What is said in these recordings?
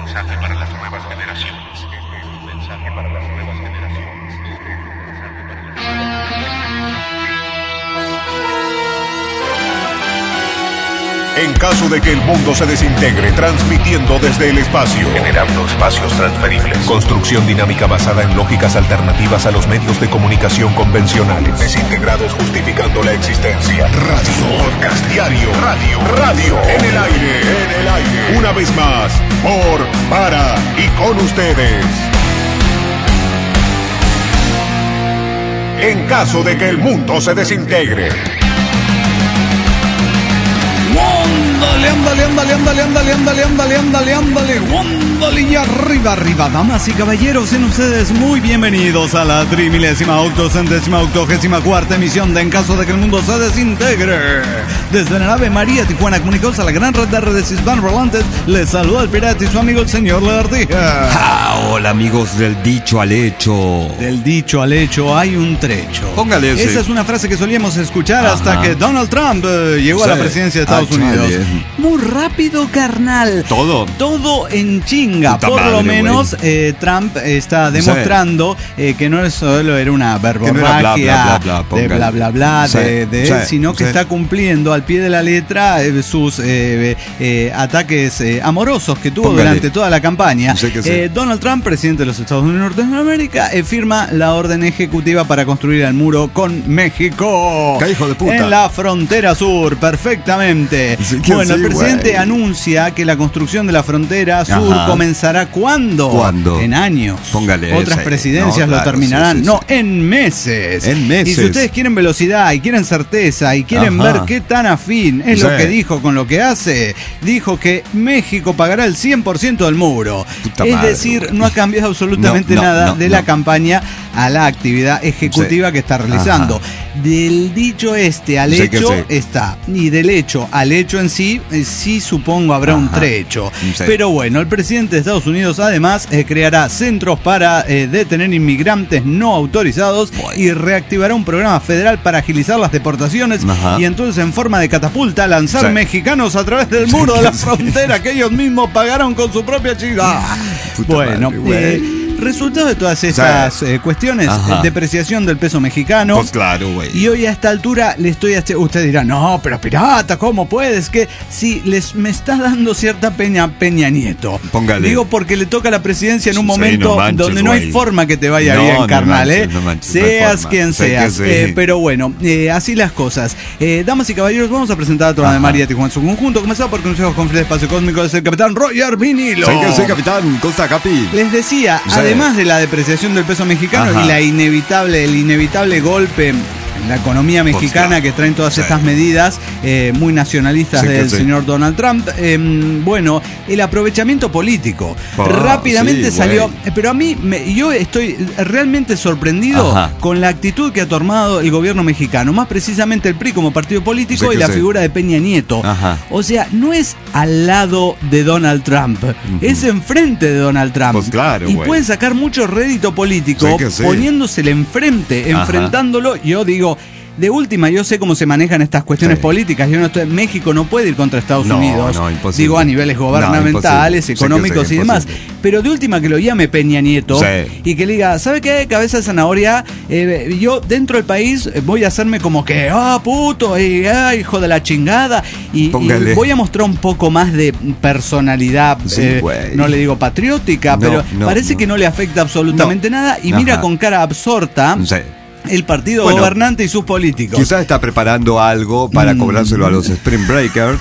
mensaje para las nuevas generaciones. Este es un mensaje para las nuevas generaciones. Este es un mensaje para las nuevas generaciones. En caso de que el mundo se desintegre, transmitiendo desde el espacio, Generando espacios transferibles. construcción dinámica basada en lógicas alternativas a los medios de comunicación convencionales, desintegrados justificando la existencia, radio, podcast diario, radio, en el aire, una vez más, por, para y con ustedes. En caso de que el mundo se desintegre. Ándale, y arriba, damas y caballeros, sean ustedes muy bienvenidos a la 30.864ª emisión de En caso de que el mundo se desintegre. Desde la nave María Tijuana, comunicados a la gran red de redes hispanoparlantes, les saluda el pirata y su amigo el señor Lagartija. Hola amigos del dicho al hecho. Del dicho al hecho hay un trecho. Póngale ese. Esa es una frase que solíamos escuchar hasta que Donald Trump llegó a la presidencia de Estados Unidos. Muy rápido, carnal. Todo en chinga. Puta por madre, lo menos Trump está demostrando que no solo era una verborragia de bla bla bla sino que está cumpliendo al pie de la letra sus ataques amorosos que tuvo durante toda la campaña. Donald Trump, presidente de los Estados Unidos de Norteamérica, firma la orden ejecutiva para construir el muro con México. ¡Qué hijo de puta! En la frontera sur, perfectamente. Bueno, el presidente anuncia que la construcción de la frontera sur comenzará ¿cuándo? En años. Póngale Otras presidencias lo terminarán. En meses. Y si ustedes quieren velocidad y quieren certeza y quieren ver qué tan afín es lo que dijo con lo que hace, dijo que México pagará el 100% del muro. Es decir, no ha cambiado absolutamente nada de la campaña a la actividad ejecutiva que está realizando. Del dicho al hecho está. Y del hecho al hecho en sí, sí supongo habrá un trecho. Pero bueno, el presidente de Estados Unidos además creará centros para detener inmigrantes no autorizados y reactivará un programa federal para agilizar las deportaciones y entonces en forma de catapulta lanzar mexicanos a través del muro de la frontera que ellos mismos pagaron con su propia chica. Bueno, resultado de todas estas cuestiones, depreciación del peso mexicano. Pues claro, güey. Y hoy a esta altura le estoy ustedes dirán, no, pero pirata, ¿cómo puedes? Que si me está dando cierta Peña Nieto. Póngale. Digo porque le toca la presidencia en un momento donde no hay forma que te vaya bien, carnal, seas quien seas. Pero bueno, así las cosas. Damas y caballeros, vamos a presentar a toda la María Tijuana en su conjunto. Comenzamos por consejos con Fred Espacio Cósmico del capitán Roger Vinilo. Sí, capitán, Costa Capi. Les decía, además de la depreciación del peso mexicano y el inevitable golpe en la economía mexicana que traen todas estas medidas muy nacionalistas del señor Donald Trump, bueno, el aprovechamiento político rápidamente salió, pero a mí yo estoy realmente sorprendido con la actitud que ha tomado el gobierno mexicano, más precisamente el PRI como partido político y la figura de Peña Nieto. O sea, no es al lado de Donald Trump, es enfrente de Donald Trump. Pues claro, y pueden sacar mucho rédito político poniéndosele enfrente, enfrentándolo. Yo digo, de última, yo sé cómo se manejan estas cuestiones políticas. México no puede ir contra Estados Unidos. Digo, a niveles gubernamentales, económicos y demás. Pero de última que lo llame Peña Nieto y que le diga, ¿sabe qué? Cabeza de zanahoria, yo dentro del país voy a hacerme como que, puto, hijo de la chingada. Y voy a mostrar un poco más de personalidad, no le digo patriótica, pero parece que no le afecta absolutamente nada. Y mira con cara absorta el partido gobernante y sus políticos. Quizás está preparando algo para cobrárselo a los Spring Breakers.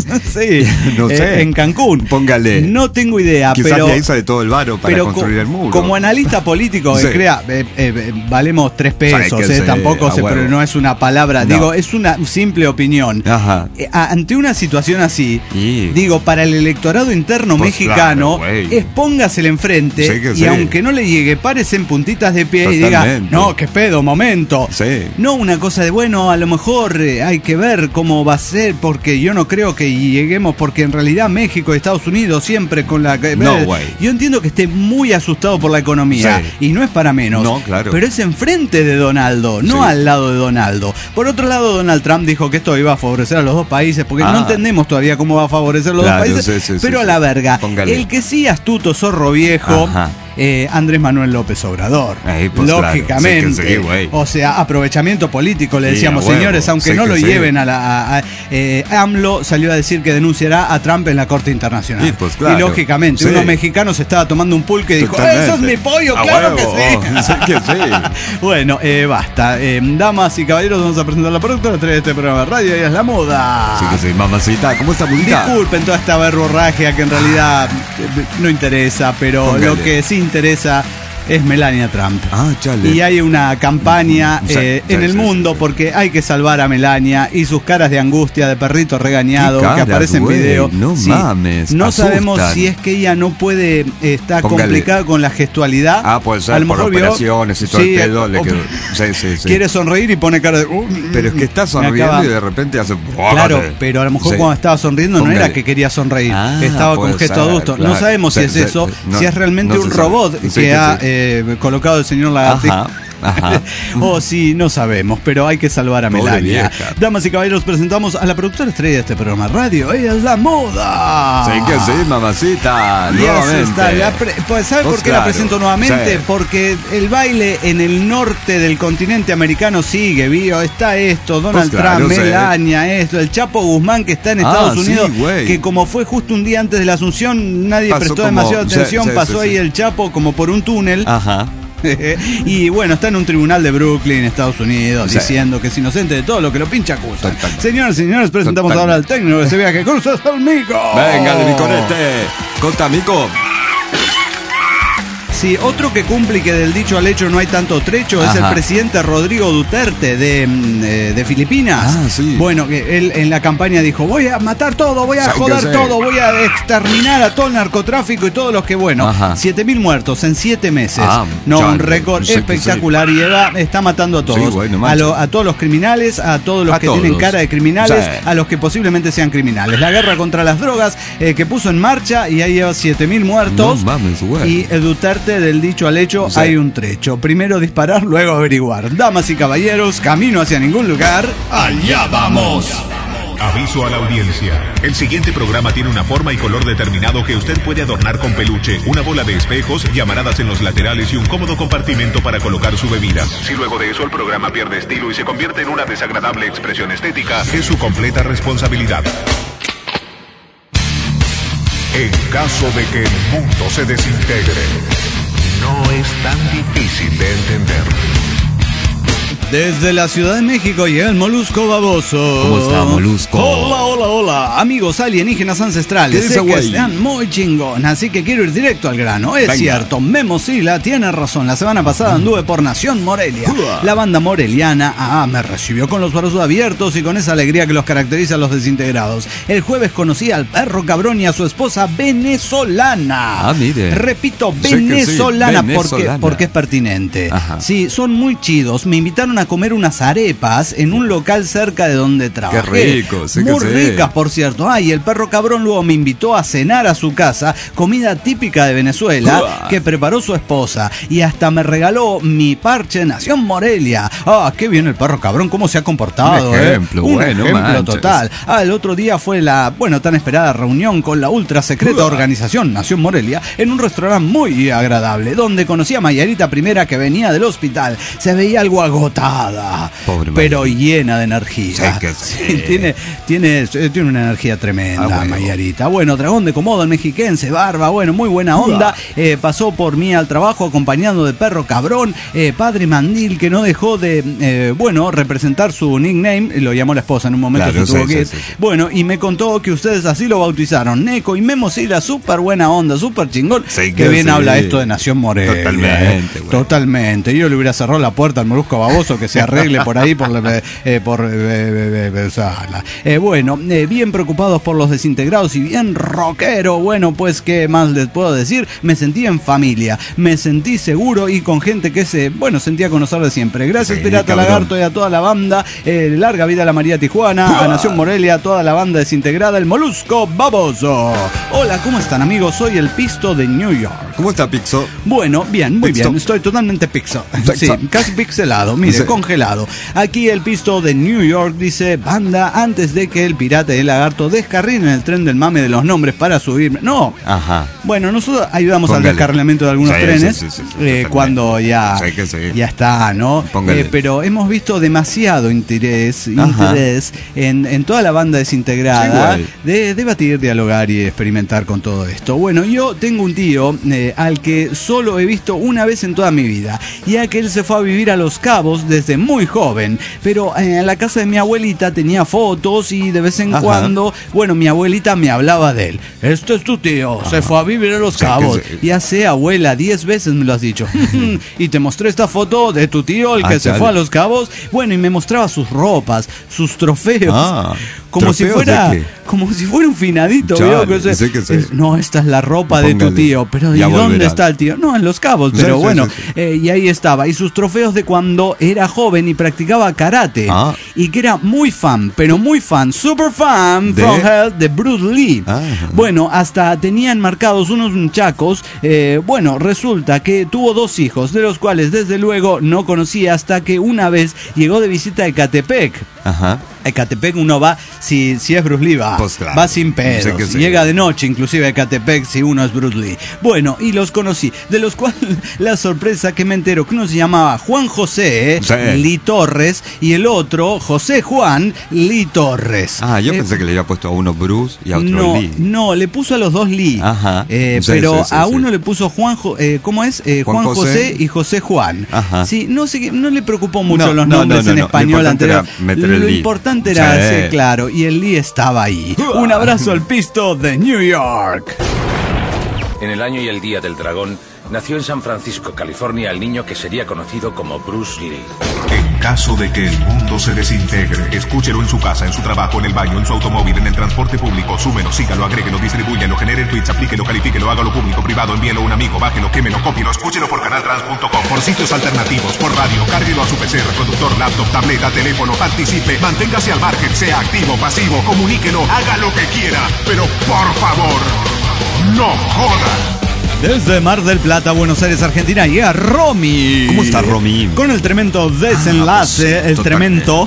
No sé. En Cancún. Póngale. No tengo idea. Quizás de ahí sale todo el varo para construir el muro. Como analista político, crea, valemos 3 pesos. Tampoco pero no es una palabra. Digo, es una simple opinión. Ante una situación así, digo, para el electorado interno mexicano, póngasele enfrente y aunque no le llegue, párese en puntitas de pie y diga, no, qué pedo, momento. Sí. No una cosa de, bueno, a lo mejor hay que ver cómo va a ser, porque yo no creo que lleguemos, porque en realidad México y Estados Unidos siempre con la... No, güey. Yo entiendo que esté muy asustado por la economía, y no es para menos. No, claro. Pero es enfrente de Donaldo, no al lado de Donaldo. Por otro lado, Donald Trump dijo que esto iba a favorecer a los dos países, porque no entendemos todavía cómo va a favorecer a los dos países, pero a la verga. Póngale. El que sí, astuto zorro viejo, Andrés Manuel López Obrador. Pues lógicamente. Claro. Sí, o sea, aprovechamiento político, le decíamos, señores, aunque no lo lleven a la... AMLO salió a decir que denunciará a Trump en la Corte Internacional. Pues, claro. Y lógicamente, unos mexicanos estaba tomando un pulque y dijo, ¡eso es mi pollo! ¡A ¡Claro huevo! que sí! Que sí. Bueno, basta. Damas y caballeros, vamos a presentar la productora de este programa de radio, ella es la moda. Sí que sí, mamacita. ¿Cómo está, bonita? Disculpen toda esta verborragia que en realidad no interesa, pero Póngale. lo que sí interesa es Melania Trump. Chale. Y hay una campaña en el mundo porque hay que salvar a Melania y sus caras de angustia de perrito regañado que aparece en video. No mames. No sabemos si es que ella no puede, está complicada con la gestualidad. Puede ser a lo por mejor operaciones y todo el pedo. Sí. Quiere sonreír y pone cara de... pero es que está sonriendo y de repente hace... Claro, pero a lo mejor cuando estaba sonriendo no era que quería sonreír. Estaba con gesto adusto. Claro. No sabemos si es eso, si es realmente un robot que ha colocado el señor Lagartija. O si no sabemos, pero hay que salvar a Melania. Damas y caballeros, presentamos a la productora estrella de este programa radio. Ella es la moda. Sí que sí, mamacita. Nuevamente. Pues ¿sabe por qué la presento nuevamente? Porque el baile en el norte del continente americano sigue, está esto, Donald Trump, Melania, esto, el Chapo Guzmán que está en Estados Unidos, que como fue justo un día antes de la Asunción, nadie prestó demasiada atención, pasó ahí el Chapo como por un túnel. Y bueno, está en un tribunal de Brooklyn, Estados Unidos, diciendo que es inocente de todo lo que lo pincha acusa. Señoras y señores, presentamos ahora al técnico de ese viaje con ustedes, el Mico. Venga, de mi conete. Conta, Mico. Sí, otro que cumple y que del dicho al hecho no hay tanto trecho es el presidente Rodrigo Duterte de Filipinas. Bueno, que él en la campaña dijo, voy a matar todo, voy a joder todo, voy a exterminar a todo el narcotráfico y todos los que, 7.000 muertos en 7 meses. Un récord espectacular y está matando a todos. A todos los criminales, a todos los que tienen cara de criminales, a los que posiblemente sean criminales. La guerra contra las drogas que puso en marcha y ahí lleva 7.000 muertos. Y el Duterte del dicho al hecho hay un trecho. Primero disparar, luego averiguar. Damas y caballeros, camino hacia ningún lugar. ¡Allá vamos! Aviso a la audiencia. El siguiente programa tiene una forma y color determinado que usted puede adornar con peluche, una bola de espejos, llamaradas en los laterales y un cómodo compartimento para colocar su bebida. Si luego de eso el programa pierde estilo y se convierte en una desagradable expresión estética, es su completa responsabilidad. En caso de que el mundo se desintegre, no es tan difícil de entender. Desde la Ciudad de México llega el Molusco Baboso. ¿Cómo está, Molusco? Hola, amigos alienígenas ancestrales. Sé que están muy chingón, así que quiero ir directo al grano. Es cierto, Memo Sila tiene razón. La semana pasada anduve por Nación Morelia. La banda moreliana me recibió con los brazos abiertos y con esa alegría que los caracteriza a los desintegrados. El jueves conocí al perro cabrón y a su esposa venezolana. Mire. Repito, venezolana, porque es pertinente. Sí, son muy chidos. Me invitaron a comer unas arepas en un local cerca de donde trabajé. Qué rico, muy ricas, por cierto. Y el perro cabrón luego me invitó a cenar a su casa, comida típica de Venezuela que preparó su esposa y hasta me regaló mi parche Nación Morelia. Qué bien el perro cabrón, cómo se ha comportado. Un ejemplo, un ejemplo total. El otro día fue la, tan esperada reunión con la ultra secreta organización Nación Morelia en un restaurante muy agradable, donde conocí a Mayarita Primera, que venía del hospital. Se veía algo agotada, pero llena de energía. Tiene una energía tremenda, Mayarita. Bueno, dragón de Komodo, el mexiquense, barba, muy buena onda. Pasó por mí al trabajo acompañado de perro cabrón, padre mandil, que no dejó de, representar su nickname. Lo llamó la esposa en un momento. Bueno, y me contó que ustedes así lo bautizaron. Neco y Memo Sila, súper buena onda, súper chingón. Que bien habla esto de Nación Morelia. Totalmente. Yo le hubiera cerrado la puerta al Molusco Baboso, que se arregle por ahí, bueno, bien preocupados por los desintegrados y bien rockero. Bueno, pues, ¿qué más les puedo decir? Me sentí en familia, me sentí seguro y con gente que sentía conocer de siempre. Gracias, sí, Pirata Lagarto, y a toda la banda. Larga vida a la María Tijuana, a Nación Morelia, a toda la banda desintegrada, el Molusco Baboso. Hola, ¿cómo están, amigos? Soy el Pisto de New York. ¿Cómo está, Pixo? Bueno, bien, muy bien. Estoy totalmente Pixo. Sí, casi pixelado, mire, sí. Congelado. Aquí el Pisto de New York dice: banda, antes de que el Pirata y el Lagarto descarrilen el tren del mame de los nombres para subirme. No. Ajá. Bueno, nosotros ayudamos al descarrilamiento de algunos trenes cuando ya está, ¿no? Pero hemos visto demasiado interés en toda la banda desintegrada de debatir, dialogar y experimentar con todo esto. Bueno, yo tengo un tío al que solo he visto una vez en toda mi vida, ya que él se fue a vivir a Los Cabos desde muy joven, pero en la casa de mi abuelita tenía fotos y de vez en cuando, bueno, mi abuelita me hablaba de él. Este es tu tío, se fue a vivir a Los Cabos. Ya sé, abuela, 10 veces me lo has dicho. Y te mostré esta foto de tu tío, el que se fue a Los Cabos. Bueno, y me mostraba sus ropas, sus trofeos. Como si fuera un finadito. No, esta es la ropa de tu tío. Pero ¿y dónde está el tío? No, en Los Cabos, pero bueno. Y ahí estaba. Y sus trofeos de cuando era joven y practicaba karate. Y que era muy fan, super fan de Bruce Lee. Bueno, hasta tenían marcados unos nunchacos. Bueno, resulta que tuvo 2 hijos, de los cuales desde luego no conocía hasta que una vez llegó de visita a Ecatepec. A Ecatepec uno va, si es Bruce Lee va sin pedos. Llega de noche inclusive a Ecatepec si uno es Bruce Lee. Bueno, y los conocí, de los cuales la sorpresa que me entero que uno se llamaba Juan José Lee Torres y el otro José Juan Lee Torres. Yo pensé que le había puesto a uno Bruce y a otro Lee. No, le puso a los 2 Lee. Pero a uno le puso Juan Juan José y José Juan. Sí, no sé, no le preocupó mucho los nombres en español anterior. Lo importante era, claro, y el Lee estaba ahí. Un abrazo al Pisto de New York. En el año y el día del dragón, nació en San Francisco, California, el niño que sería conocido como Bruce Lee. En caso de que el mundo se desintegre, escúchelo en su casa, en su trabajo, en el baño, en su automóvil, en el transporte público. Súmelo, sígalo, agréguelo, distribúyelo, genere tweets, aplíquelo, califíquelo, hágalo público, privado, envíelo a un amigo, bájelo, quémelo, cópielo, escúchelo por canaltrans.com, por sitios alternativos, por radio, cárguelo a su PC, reproductor, laptop, tableta, teléfono, participe, manténgase al margen, sea activo, pasivo, comuníquelo, haga lo que quiera, pero por favor, no joda. Desde Mar del Plata, Buenos Aires, Argentina, llega Romy. ¿Cómo está Romy? Con el tremendo desenlace, Esto es tremendo.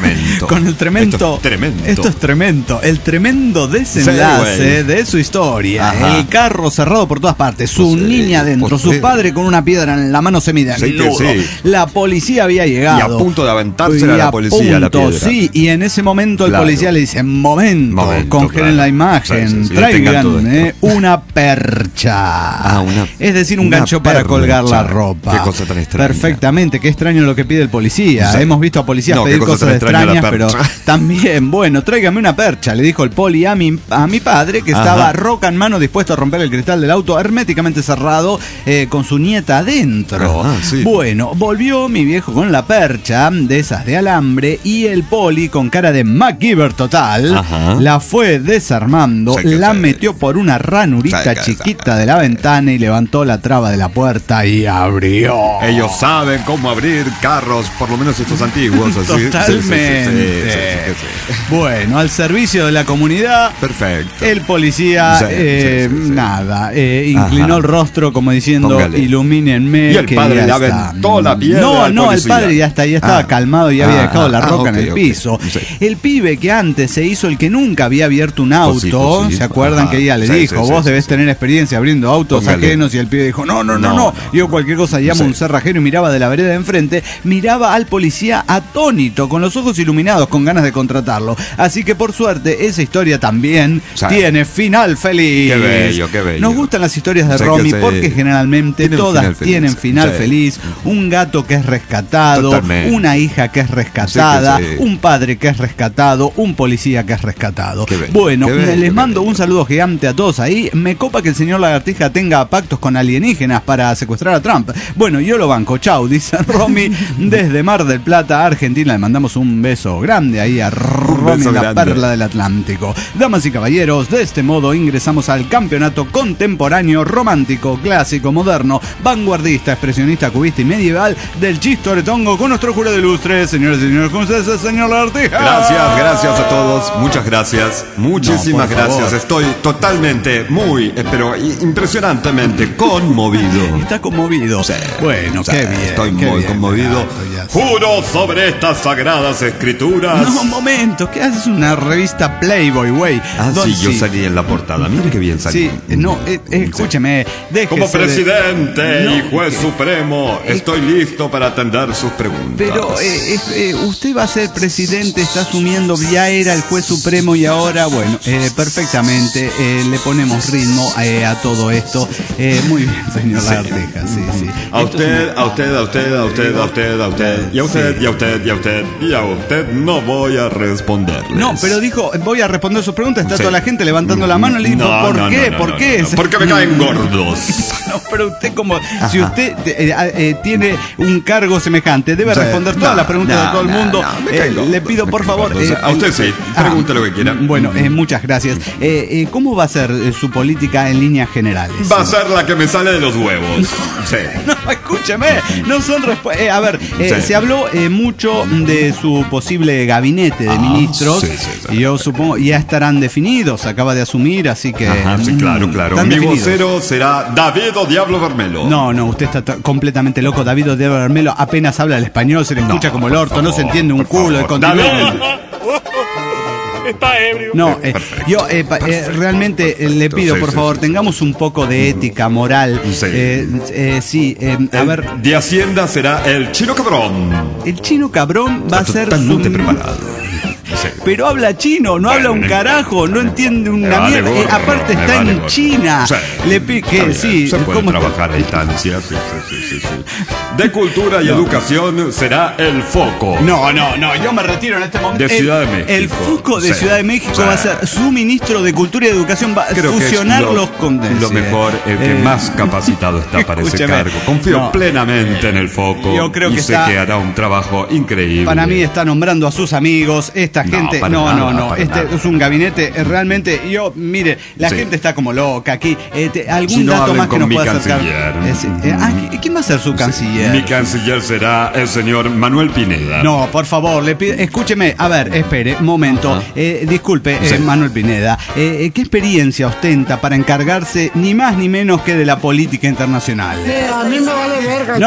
El tremendo desenlace de su historia. El carro cerrado por todas partes, su niña adentro, su padre con una piedra en la mano semidesnudo. La policía había llegado. Y a punto de aventarse a la policía la piedra. Sí, y en ese momento el policía le dice: momento, congelen la imagen, traigan una percha. Es decir, un gancho para colgar la ropa. Qué cosa tan extraña. Perfectamente, qué extraño lo que pide el policía. Hemos visto a policías pedir cosas extrañas, pero también, bueno, tráigame una percha, le dijo el poli a mi padre, que estaba roca en mano, dispuesto a romper el cristal del auto herméticamente cerrado, con su nieta adentro. Bueno, volvió mi viejo con la percha, de esas de alambre, y el poli, con cara de MacGyver total, la fue desarmando, la metió por una ranurita chiquita de la ventana y levantó la traba de la puerta y abrió. Ellos saben cómo abrir carros, por lo menos estos antiguos. Así. Totalmente. Bueno, al servicio de la comunidad. Perfecto. El policía, inclinó el rostro como diciendo: ilumínenme. Y el padre le aventó la piedra. No, el padre ya estaba calmado y había dejado la roca en el piso. El pibe que antes se hizo el que nunca había abierto un auto, ¿se acuerdan que ella le dijo: vos debés tener experiencia abriendo autos ajenos? Y el pibe dijo: no. Yo cualquier cosa llamo a un cerrajero, y miraba de la vereda de enfrente, miraba al policía atónito, con los ojos iluminados, con ganas de contratarlo. Así que por suerte esa historia también tiene final feliz. Qué bello. Nos gustan las historias de Romy porque generalmente todas tienen final feliz. Un gato que es rescatado, una hija que es rescatada, un padre que es rescatado, un policía que es rescatado. Bueno, les mando un saludo gigante a todos ahí. Me copa que el señor Lagartija tenga tenga pactos con alienígenas para secuestrar a Trump. Bueno, yo lo banco, chau, dice Romy desde Mar del Plata, Argentina. Le mandamos un beso grande ahí a Romy, la perla del Atlántico. Damas y caballeros, de este modo ingresamos al campeonato contemporáneo, romántico, clásico, moderno, vanguardista, expresionista, cubista y medieval del Chistoretongo con nuestro jurado ilustre. Señores y señores, ¿cómo estás, señor Lartija? Gracias a todos, muchas gracias, muchísimas gracias. Estoy totalmente, pero impresionantemente conmovido. Está conmovido. Sí, bueno, sí, qué bien. Estoy muy conmovido. Juro sobre estas sagradas escrituras. No, un momento, ¿qué haces? Una revista Playboy, güey. Yo salí en la portada. Mire qué bien salí. Sí, no, escúcheme. Como presidente y juez supremo, estoy listo para atender sus preguntas. Pero usted va a ser presidente, está asumiendo, ya era el juez supremo y ahora, bueno, perfectamente, le ponemos ritmo a todo esto. Muy bien, señor Lartija, sí. A usted y a usted no voy a responderles. No, pero dijo, voy a responder sus preguntas, está toda la gente levantando la mano, le dijo, ¿por qué? ¿Por qué? Porque me caen gordos. No, pero usted como, si usted tiene un cargo semejante, debe responder todas las preguntas de todo el mundo. Le pido, por favor... a usted sí, pregunte lo que quiera. Bueno, muchas gracias. ¿Cómo va a ser su política en líneas generales? Va a ser la que me sale de los huevos. Sí. No, escúcheme, no son respuestas. A ver, se habló mucho de su posible gabinete de ministros. Y yo supongo ya estarán definidos. Acaba de asumir, así que. Sí, claro. Mi vocero será David o Diablo Vermelo. No, usted está completamente loco. David o Diablo Vermelo apenas habla el español, se le escucha como el orto, no se entiende un culo de contenido. Está ebrio. No, yo realmente le pido, por favor, tengamos un poco de ética moral. A ver. De Hacienda será el Chino Cabrón. El Chino Cabrón va a ser totalmente preparado. Pero habla chino, no habla un carajo, no entiende una mierda. Aparte está en China. Le pique, se puede trabajar a distancia. Sí. De cultura y educación será el foco. No, yo me retiro en este momento. De Ciudad de México. El foco de Ciudad de México va a ser su ministro de Cultura y Educación. Va a fusionarlos con lo mejor, el que más capacitado está para ese cargo. Confío plenamente en el foco. Yo creo que sé que hará un trabajo increíble. Para mí está nombrando a sus amigos, esta gente. Este es un gabinete realmente. Mire, la gente está como loca aquí. ¿Algún dato más que nos pueda acercar? ¿Quién va a ser su canciller? Mi canciller será el señor Manuel Pineda. No, por favor, le pido, escúcheme. A ver, espere, un momento. Disculpe, Manuel Pineda. ¿Qué experiencia ostenta para encargarse ni más ni menos que de la política internacional? A mí me vale verga.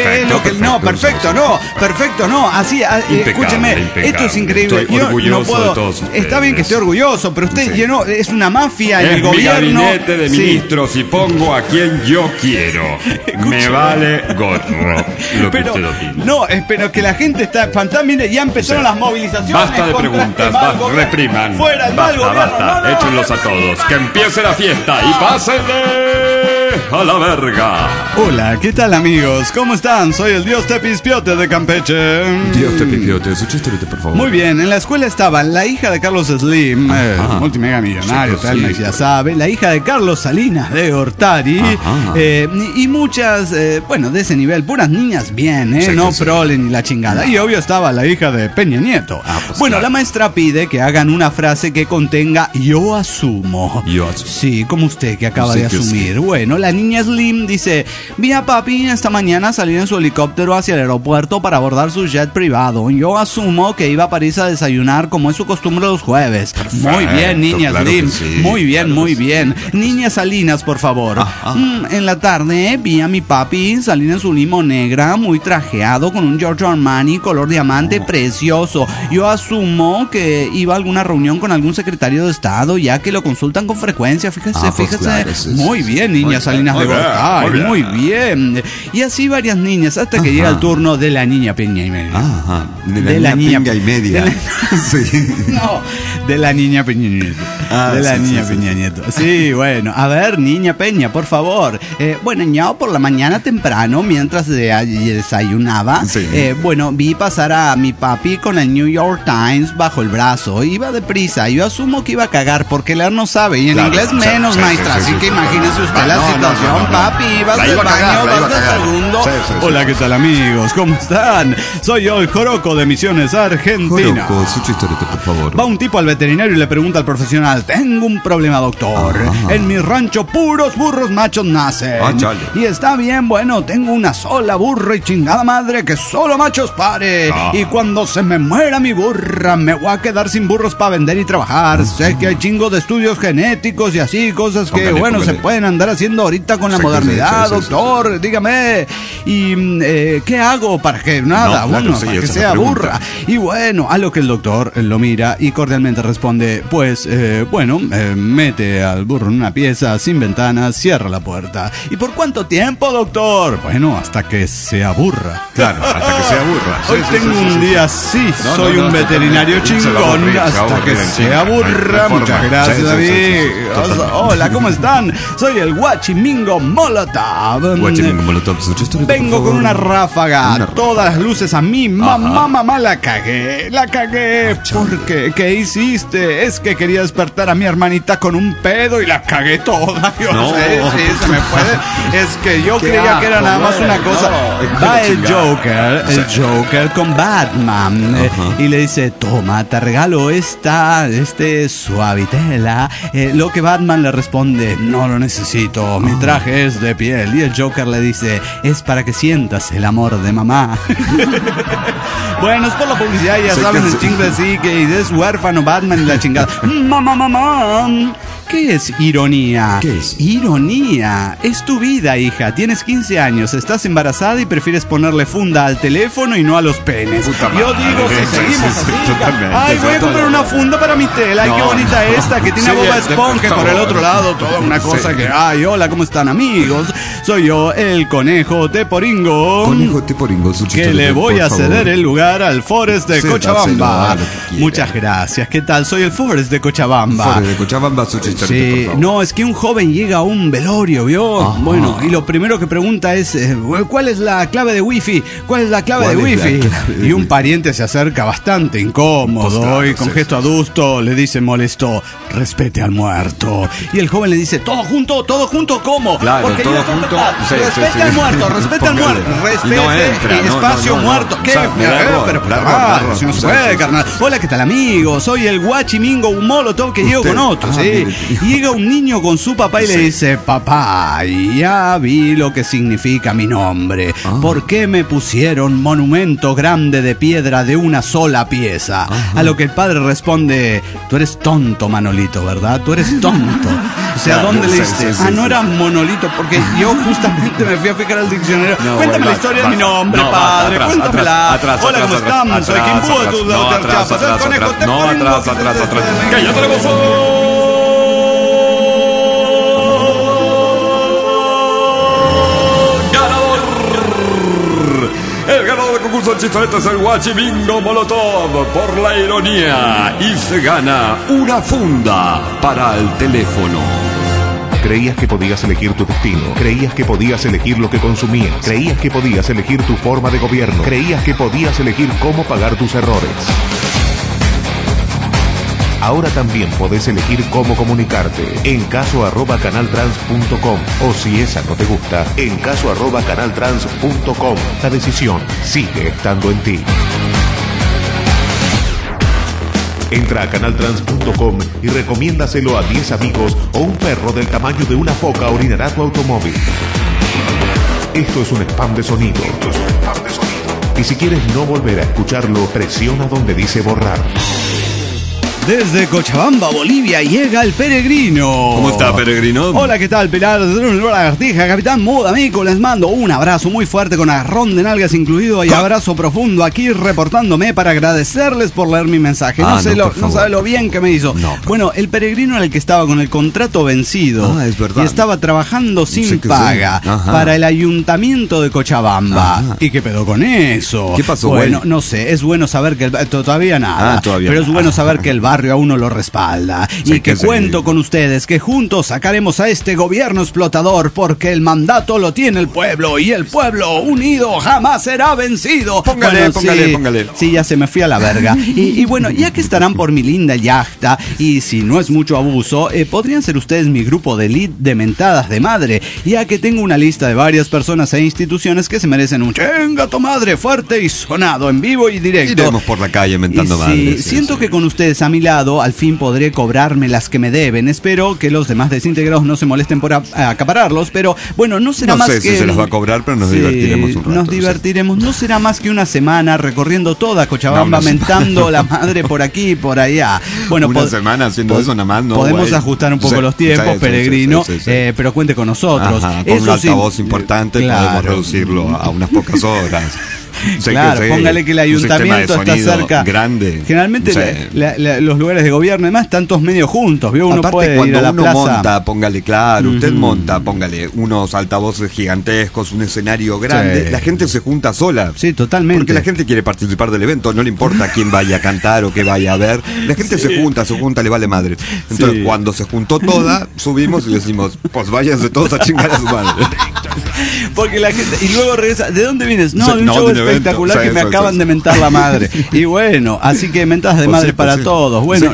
Perfecto, no. Así, escúcheme, esto es increíble. Estoy orgulloso de todos ustedes. Está bien que esté orgulloso, pero usted es una mafia en el gobierno. Mi gabinete de ministros y pongo a quien yo quiero. Me vale gorro lo que usted opina. No, espero que la gente está espantada. Mire, ya empezaron las movilizaciones. Basta de preguntas, repriman. Fuera el mal gobierno. Basta. Échenlos a todos. Que empiece la fiesta y pásenle a la verga. Hola, ¿qué tal, amigos? ¿Cómo están? Soy el Dios Tepispiote de Campeche. Dios Tepispiote, su chistorete, por favor. Muy bien, en la escuela estaban la hija de Carlos Slim, multimega millonario, Telmex ya sabe, la hija de Carlos Salinas de Gortari, y muchas, de ese nivel, puras niñas bien, prole ni la chingada. Y obvio estaba la hija de Peña Nieto. La maestra pide que hagan una frase que contenga yo asumo. Sí, como usted que acaba de asumir. Bueno, la niña Slim dice, vi a papi esta mañana salir en su helicóptero hacia el aeropuerto para abordar su jet privado. Yo asumo que iba a París a desayunar como es su costumbre los jueves. Perfecto, muy bien, niña Slim. Sí, muy bien. Niña Salinas, por favor. En la tarde vi a mi papi salir en su limo negra, muy trajeado, con un Giorgio Armani color diamante precioso. Yo asumo que iba a alguna reunión con algún secretario de Estado, ya que lo consultan con frecuencia. Fíjese. Claro, muy bien, niña Salinas de Gortari. Muy bien. Y así varias niñas, hasta que llega el turno de la niña Peña y media. De la niña Peña y media. No, de la niña Peña Nieto. Peña Nieto. Sí, bueno. A ver, niña Peña, por favor. Yo por la mañana temprano, mientras desayunaba, vi pasar a mi papi con el New York Times bajo el brazo. Iba deprisa. Yo asumo que iba a cagar porque leer no sabe. Y en inglés menos, maestra. Así que imagínese usted la situación. habitación, papi, vas al baño, vas al segundo. Hola, ¿qué tal, amigos? ¿Cómo están? Soy yo, el Joroco de Misiones, Argentina. Joroco, su chistorete, por favor. Va un tipo al veterinario y le pregunta al profesional: tengo un problema, doctor. En mi rancho puros burros machos nacen. Y está bien, bueno, tengo una sola burra y chingada madre que solo machos pare. Y cuando se me muera mi burra, me voy a quedar sin burros para vender y trabajar. Sé que hay chingos de estudios genéticos y así, cosas que, se pueden andar haciendo ahorita con la modernidad, doctor. Dígame. ¿Y qué hago para que nada, para que sea burra? Y bueno, a lo que el doctor lo mira y cordialmente responde: pues, mete al burro en una pieza sin ventanas, cierra la puerta. ¿Y por cuánto tiempo, doctor? Bueno, hasta que se aburra. Claro, hasta que se aburra. Hoy tengo un día así, soy un veterinario chingón, hasta que se aburra. Muchas gracias, David. Hola, ¿cómo están? Soy el Guachimingo Molotov. Vengo con una ráfaga, todas las luces a mí. Mamá, la cagué. ¿Por qué? ¿Qué hiciste? Es que quería despertar a mi hermanita con un pedo y la cagué toda. Yo no sé si se me puede. Es que yo creía que era nada más una cosa. Va el Joker con Batman y le dice: toma, te regalo este suavitela. Lo que Batman le responde: no lo necesito, mi traje es de piel. Y el Joker le dice: es para que sientas el amor de mamá. Bueno, es por la publicidad, ya saben el chingo así, que es huérfano Batman y la chingada. Mamá. ¿Qué es ironía? ¿Qué es? Ironía. Es tu vida, hija. Tienes 15 años, estás embarazada y prefieres ponerle funda al teléfono y no a los penes. Yo digo que seguimos así. Ay, voy a comprar una funda para mi tela. Ay, qué bonita esta, que tiene a Bob Esponja por el otro lado. Toda una cosa que... Ay, hola, ¿cómo están, amigos? Soy yo, el Conejo Teporingo. Conejo Teporingo, su que le voy a ceder el lugar al Forest de Cochabamba. Muchas gracias. ¿Qué tal? Soy el Forest de Cochabamba. Forest de Cochabamba, su chiste. Sí, no, es que un joven llega a un velorio, ¿vio? Bueno, y lo primero que pregunta es: ¿cuál es la clave de wifi? ¿Cuál es la clave de wifi? Y un pariente se acerca bastante incómodo y con gesto adusto le dice molesto: respete al muerto. Y el joven le dice: ¿todo junto, cómo? Claro, porque todo junto. Respete al muerto, respete al muerto. Respete espacio muerto. ¿Qué? Pero si no se puede, carnal. Hola, ¿qué tal, amigo? Soy el Guachimingo Molotov que llego con otro, ¿sí? Llega un niño con su papá y le dice: papá, ya vi lo que significa mi nombre. ¿Por qué me pusieron monumento grande de piedra de una sola pieza? A lo que el padre responde: tú eres tonto, Manolito, ¿verdad? Tú eres tonto. O sea, ¿dónde le diste? No era monolito, porque yo justamente me fui a fijar al diccionario. Cuéntame la historia de mi nombre, padre. Cuéntamela. Hola, ¿cómo están? Soy Kimbu de tu Chiapas. El Conejo Teporingo. Atrás. ¡Que ya tenemos el ganador del concurso de chistoretes es el Guachimingo Molotov por la ironía y se gana una funda para el teléfono. Creías que podías elegir tu destino, creías que podías elegir lo que consumías, creías que podías elegir tu forma de gobierno, creías que podías elegir cómo pagar tus errores. Ahora también podés elegir cómo comunicarte en caso@canaltrans.com o si esa no te gusta, en caso@canaltrans.com. La decisión sigue estando en ti. Entra a canaltrans.com y recomiéndaselo a 10 amigos o un perro del tamaño de una foca orinará tu automóvil. Esto es un spam de sonido. Y si quieres no volver a escucharlo, presiona donde dice borrar. Desde Cochabamba, Bolivia, llega el Peregrino. ¿Cómo está, Peregrino? Hola, ¿qué tal, Pilar? Lagartija, Capitán Mood, amigo. Les mando un abrazo muy fuerte con agarrón de nalgas incluido y abrazo profundo aquí reportándome para agradecerles por leer mi mensaje. No sabe lo bien que me hizo. Bueno, el Peregrino era el que estaba con el contrato vencido es verdad. Y estaba trabajando sin paga para el ayuntamiento de Cochabamba. ¿Y qué pedo con eso? ¿Qué pasó? Bueno, no sé, es bueno saber que todavía nada. Todavía pero es bueno saber que el barco barrio a uno lo respalda. Sí, y que cuento con ustedes que juntos sacaremos a este gobierno explotador, porque el mandato lo tiene el pueblo y el pueblo unido jamás será vencido. Póngale. Sí, ya se me fui a la verga. Y bueno, ya que estarán por mi linda yachta, y si no es mucho abuso, podrían ser ustedes mi grupo de elite de mentadas de madre, ya que tengo una lista de varias personas e instituciones que se merecen un chinga tu madre fuerte y sonado en vivo y directo. Iremos por la calle mentando madre. Siento que con ustedes a mi lado al fin podré cobrarme las que me deben. Espero que los demás desintegrados no se molesten por acapararlos, pero bueno, no será más que... No sé si se los va a cobrar, pero nos divertiremos un rato. Nos divertiremos, no será más que una semana recorriendo toda Cochabamba mentando la madre por aquí y por allá. Bueno, una semana haciendo eso nada más, ¿no? Podemos ajustar un poco los tiempos, peregrino, pero cuente con nosotros. Ajá, con un altavoz importante, claro, podemos reducirlo a unas pocas horas. Claro, póngale que el ayuntamiento está cerca. Grande. Generalmente los lugares de gobierno además están todos medio juntos, ¿vio? Uno aparte, puede ir a la plaza. Monta, póngale, claro, usted monta, póngale unos altavoces gigantescos, un escenario grande, la gente se junta sola. Sí, totalmente. Porque la gente quiere participar del evento, no le importa quién vaya a cantar o qué vaya a ver. La gente se junta, le vale madre. Entonces, cuando se juntó toda, subimos y decimos, pues váyanse todos a chingar a su madre. Porque la gente, y luego regresa, ¿de dónde vienes? No, de un show espectacular que me acaban de mentar la madre. Y bueno, así que mentas de madre para todos. Bueno,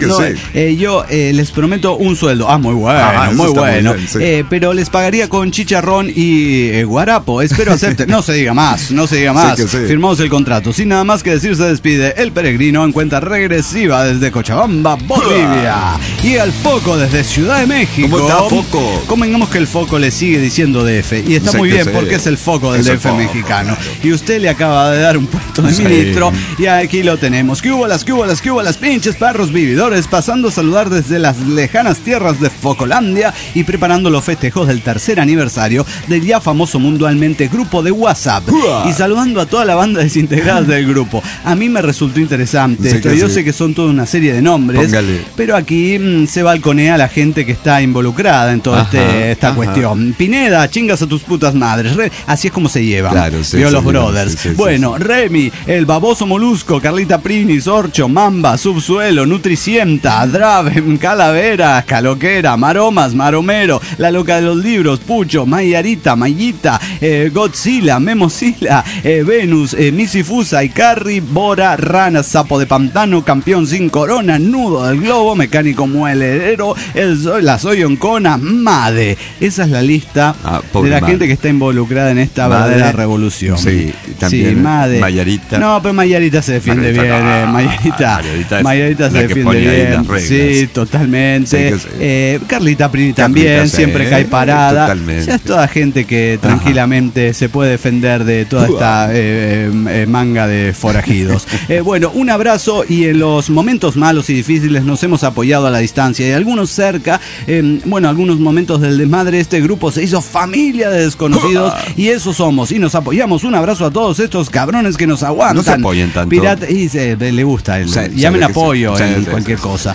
yo les prometo un sueldo. Muy bueno, muy bueno. Bien, pero les pagaría con chicharrón y guarapo. Espero acepten. No se diga más. Firmamos el contrato. Sin nada más que decir, se despide el peregrino en cuenta regresiva desde Cochabamba, Bolivia. Y al Foco desde Ciudad de México. ¿Cómo está Foco? Convengamos que el Foco le sigue diciendo DF. Y está muy bien porque es el foco del DF mexicano. Claro. Y usted le acaba de dar un puesto de ministro y aquí lo tenemos. ¿Qué hubo las pinches perros vividores? Pasando a saludar desde las lejanas tierras de Focolandia y preparando los festejos del tercer aniversario del ya famoso mundialmente grupo de WhatsApp. Y saludando a toda la banda desintegrada del grupo. A mí me resultó interesante esto. Yo sé que son toda una serie de nombres, pero aquí se balconea a la gente que está involucrada en toda esta cuestión. Pineda, chingas a tus putas madres. Así es como se llevan. Claro, los brothers. Bueno, Remy, el baboso molusco, Carlita Prini, Sorcho, Mamba, Subsuelo, Nutricienta, Draven, Calavera, Caloquera, Maromas, Maromero, La Loca de los Libros, Pucho, Mayarita, Mayita, Godzilla, Memosila, Venus, Misifusa, Icarri, Bora, Rana, Sapo de Pantano, Campeón sin corona, Nudo del Globo, Mecánico Muelerero, la Soy Oncona, Made. Esa es la lista de la gente que está involucrada en esta verdadera revolución. Sí, también Made. Mayarita. No, pero Mayarita se defiende bien. Mayarita se defiende bien. Sí, totalmente. Carlita Prini también, siempre cae parada. Totalmente. O sea, es toda gente que tranquilamente se puede defender de toda esta manga de forajidos. Bueno, un abrazo, y en los momentos malos y difíciles nos hemos apoyado a la distancia, y algunos cerca, algunos momentos del desmadre, este grupo se hizo familia de desconocidos, y eso somos, y nos apoyamos. Un abrazo a todos estos cabrones que nos aguantan. No se apoyen tanto. Pirata, y le gusta él. Ya me apoyo en cualquier cosa.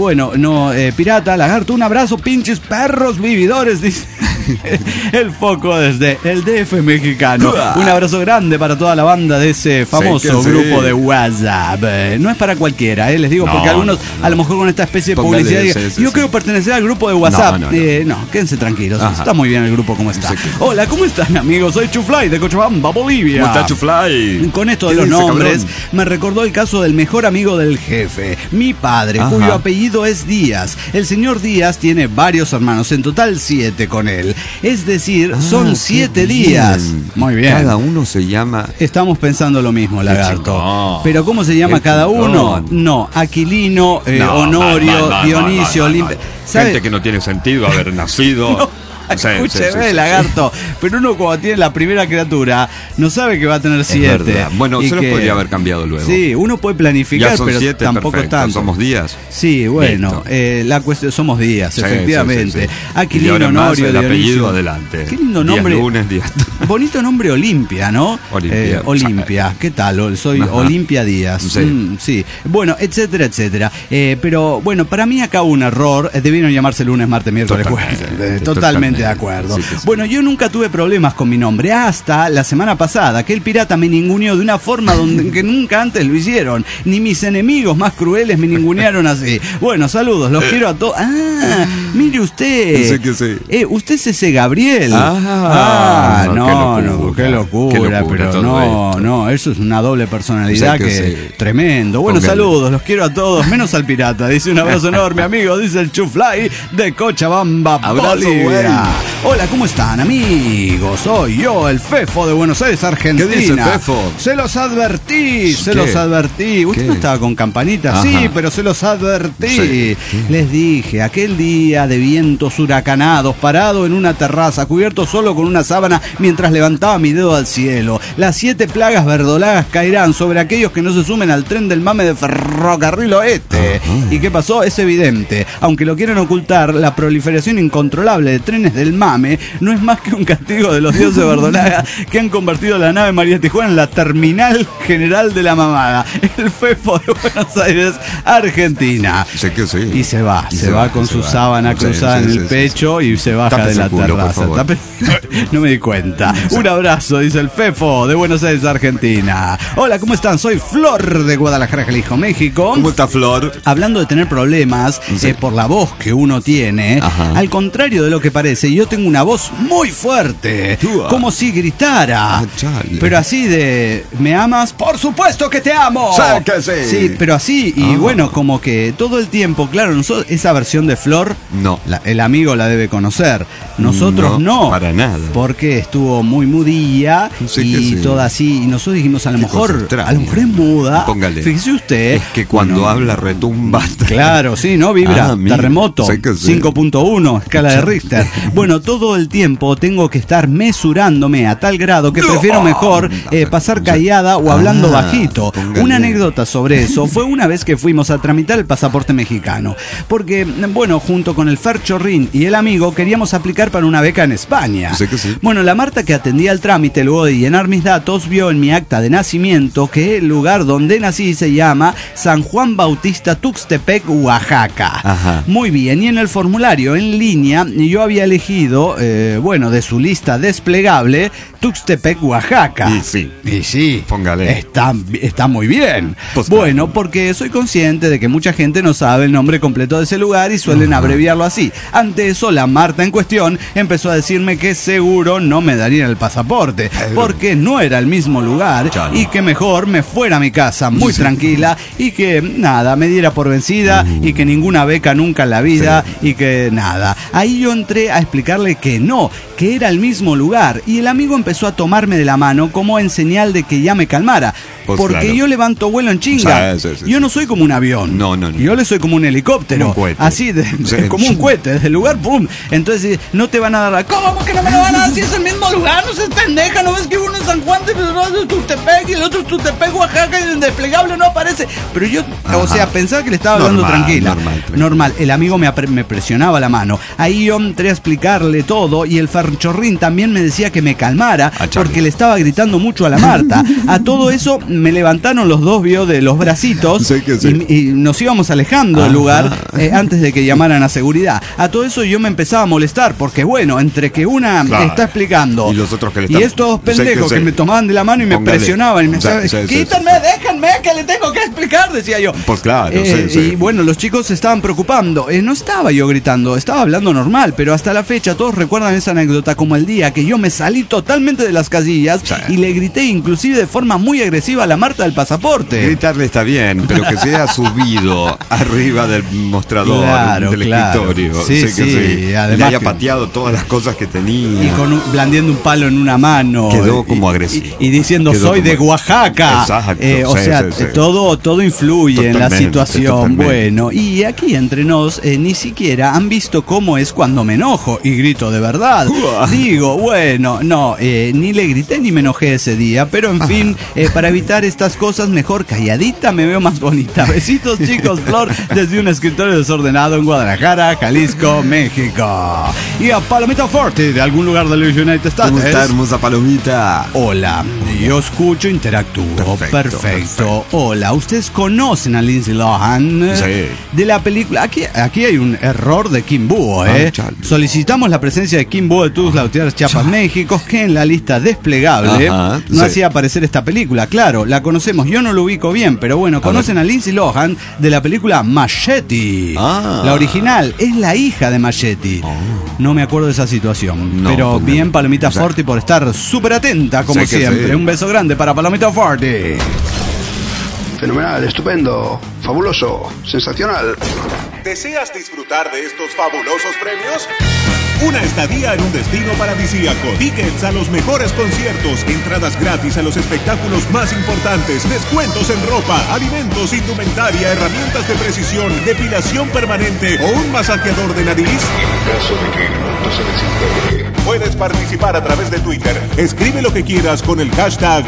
Pirata, Lagarto, un abrazo, pinches perros vividores, dice el Foco desde el DF mexicano. Un abrazo grande para toda la banda de ese famoso grupo de WhatsApp. No es para cualquiera, les digo, porque algunos a lo mejor con esta especie de publicidad digan, yo quiero pertenecer al grupo de WhatsApp. No, quédense tranquilos. Está muy bien el grupo como está. Hola, ¿cómo están, amigos? Soy Chufly de Cochabamba, Bolivia. ¿Cómo está, Chufly? Con esto de los nombres, me recordó el caso del mejor amigo del jefe, mi padre, cuyo apellido es Díaz. El señor Díaz tiene varios hermanos, en total 7 con él. Es decir, son 7 días. Muy bien. Cada uno se llama... Estamos pensando lo mismo, Lagarto. Pero ¿cómo se llama cada uno? No, Aquilino, Honorio, Dionisio, Olimpia. Gente que no tiene sentido haber nacido... Escúcheme, Lagarto, pero uno cuando tiene la primera criatura no sabe que va a tener 7. Bueno, se los podría haber cambiado luego. Sí, uno puede planificar, pero 7, tampoco tanto. Somos Díaz. Sí, bueno, la cuestión, somos Díaz, efectivamente. Aquilino, Honorio, el apellido adelante. Qué lindo nombre. Díaz. Bonito nombre, Olimpia, ¿no? Olimpia. ¿Qué tal? Soy Olimpia Díaz. Sí. Bueno, etcétera, etcétera. Pero bueno, para mí acá hubo un error. Debieron llamarse lunes, martes, miércoles, jueves. Totalmente. Totalmente de acuerdo. Sí. Bueno, yo nunca tuve problemas con mi nombre hasta la semana pasada, que el pirata me ninguneó de una forma que nunca antes lo hicieron. Ni mis enemigos más crueles me ningunearon así. Bueno, saludos, los quiero a todos. Mire usted. Sí que sí. Usted es ese Gabriel. No, qué locura, pero no, eso es una doble personalidad que tremendo. Bueno, saludos, los quiero a todos, menos al pirata. Dice un abrazo enorme, amigo, dice el Chufly de Cochabamba, abrazo, Bolivia. Hola, ¿cómo están, amigos? Soy yo, el Fefo de Buenos Aires, Argentina. ¿Qué dice el Fefo? Se los advertí. ¿Usted no estaba con campanita? Ajá. Sí, pero se los advertí. Sí. Les dije, aquel día de vientos huracanados, parado en una terraza, cubierto solo con una sábana mientras levantaba mi dedo al cielo. Las 7 plagas verdolagas caerán sobre aquellos que no se sumen al tren del mame de Ferrocarril Oeste. ¿Y qué pasó? Es evidente. Aunque lo quieran ocultar, la proliferación incontrolable de trenes del mame no es más que un castigo de los dioses verdolaga que han convertido la nave María Tijuana en la terminal general de la mamada. El Fefo de Buenos Aires, Argentina. Sé que sí. Y se va con su sábana cruzada en el pecho y se baja de la terraza. No me di cuenta. Un abrazo, dice el Fefo de Buenos Aires, Argentina. Hola, ¿cómo están? Soy Flor de Guadalajara, Jalisco, México. ¿Cómo está Flor? Hablando de tener problemas por la voz que uno tiene, al contrario de lo que parece, yo tengo una voz muy fuerte, como si gritara. Pero así de, ¿me amas? ¡Por supuesto que te amo! Sí, pero así, y bueno, como que todo el tiempo, claro, nosotros, esa versión de Flor, el amigo la debe conocer. Nosotros no. Para nada. Porque estuvo muy mudilla y toda así. Y nosotros dijimos, a lo mejor es muda. Póngale. Fíjese usted. Es que cuando habla retumba. Claro, sí, ¿no? Vibra. Terremoto. 5.1, escala de Richter. Bueno, todo el tiempo tengo que estar mesurándome a tal grado que prefiero mejor pasar callada o hablando bajito. Una anécdota sobre eso fue una vez que fuimos a tramitar el pasaporte mexicano. Porque, bueno, junto con el Fer Chorrín y el amigo queríamos aplicar para una beca en España. Bueno, la Marta que atendía el trámite luego de llenar mis datos vio en mi acta de nacimiento que el lugar donde nací se llama San Juan Bautista Tuxtepec, Oaxaca. Muy bien, y en el formulario en línea yo había elegido, de su lista desplegable, Tuxtepec, Oaxaca. Y sí, póngale. Está muy bien. Bueno, porque soy consciente de que mucha gente no sabe el nombre completo de ese lugar y suelen abreviarlo así. Ante eso, la Marta en cuestión empezó a decirme que seguro no me darían el pasaporte, porque no era el mismo lugar y que mejor me fuera a mi casa muy tranquila y que nada, me diera por vencida y que ninguna beca nunca en la vida y que nada. Ahí yo entré a explicarle que no, que era el mismo lugar y el amigo empezó a tomarme de la mano como en señal de que ya me calmara. Porque yo levanto vuelo en chinga. Yo no soy como un avión. No. Yo le soy como un helicóptero. Como un cohete. Así, como un cohete, desde el lugar, ¡pum! Entonces, no te van a dar. ¿Cómo que no me lo van a dar si es el mismo lugar? No seas pendeja, ¿no ves que uno es San Juan de Tuxtepec y el otro es Tuxtepec, Oaxaca y el desplegable no aparece? Pero yo, pensaba que le estaba hablando tranquila. Normal. El amigo me presionaba la mano. Ahí yo entré a explicarle todo y el Farchorrín también me decía que me calmara porque le estaba gritando mucho a la Marta. A todo eso me levantaron los dos, de los bracitos y nos íbamos alejando del lugar antes de que llamaran a seguridad. A todo eso yo me empezaba a molestar porque bueno, entre que una está explicando y los otros que le están... y estos pendejos que me tomaban de la mano y me presionaban y me decían, quítenme, déjenme que le tengo que explicar, decía yo. Pues claro, y bueno, los chicos se estaban preocupando. No estaba yo gritando, estaba hablando normal, pero hasta la fecha todos recuerdan esa anécdota como el día que yo me salí totalmente de las casillas y le grité inclusive de forma muy agresiva a la Marta del pasaporte. Gritarle está bien, pero que se haya subido arriba del mostrador del escritorio. Además le haya pateado todas las cosas que tenía. Y blandiendo un palo en una mano. Quedó como agresivo. Y diciendo soy de Oaxaca. Exacto. Todo influye en la situación. Totalmente. Bueno, y aquí entre nos ni siquiera han visto cómo es cuando me enojo y grito de verdad. Digo, bueno, ni le grité ni me enojé ese día, pero en fin, para evitar estas cosas, mejor calladita me veo más bonita. Besitos, chicos, Flor, desde un escritorio desordenado en Guadalajara, Jalisco, México. Y a Palomita Forte, de algún lugar de los United States. ¿Cómo está, hermosa Palomita? Hola, yo escucho, interactúo. Perfecto. Hola, ¿ustedes conocen a Lindsay Lohan? Sí. De la película, aquí hay un error de Kim Búho, Citamos la presencia de Kimbo de Todos Lautiers Chiapas, México, que en la lista desplegable no hacía aparecer esta película. Claro, la conocemos, yo no lo ubico bien, pero bueno, conocen a Lindsay Lohan de la película Machete. La original es la hija de Machete. No me acuerdo de esa situación, pero bien Palomita Forti por estar súper atenta, como siempre. Un beso grande para Palomita Forti. Fenomenal, estupendo, fabuloso, sensacional. ¿Deseas disfrutar de estos fabulosos premios? Una estadía en un destino paradisíaco, tickets a los mejores conciertos, entradas gratis a los espectáculos más importantes, descuentos en ropa, alimentos, indumentaria, herramientas de precisión, depilación permanente o un masajeador de nariz. En caso de que el mundo se desintegre, puedes participar a través de Twitter. Escribe lo que quieras con el hashtag